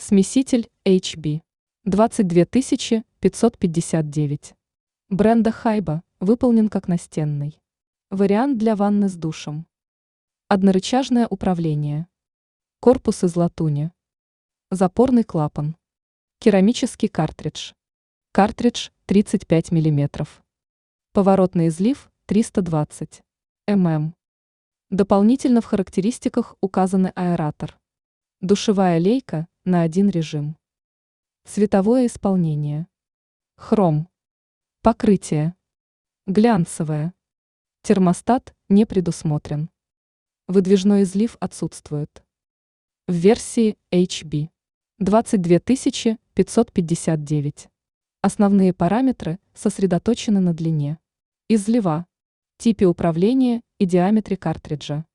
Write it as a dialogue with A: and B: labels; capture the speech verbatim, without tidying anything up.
A: Смеситель эйч би двадцать две тысячи пятьсот пятьдесят девять. Бренда Хайба, выполнен как настенный. Вариант для ванны с душем. Однорычажное управление. Корпус из латуни. Запорный клапан. Керамический картридж. Картридж тридцать пять миллиметров. Поворотный излив триста двадцать миллиметров. Дополнительно в характеристиках указаны аэратор. Душевая лейка на один режим. Цветовое исполнение. Хром. Покрытие. Глянцевое. Термостат не предусмотрен. Выдвижной излив отсутствует. В версии эйч би двадцать две тысячи пятьсот пятьдесят девять. Основные параметры сосредоточены на длине излива, типе управления и диаметре картриджа.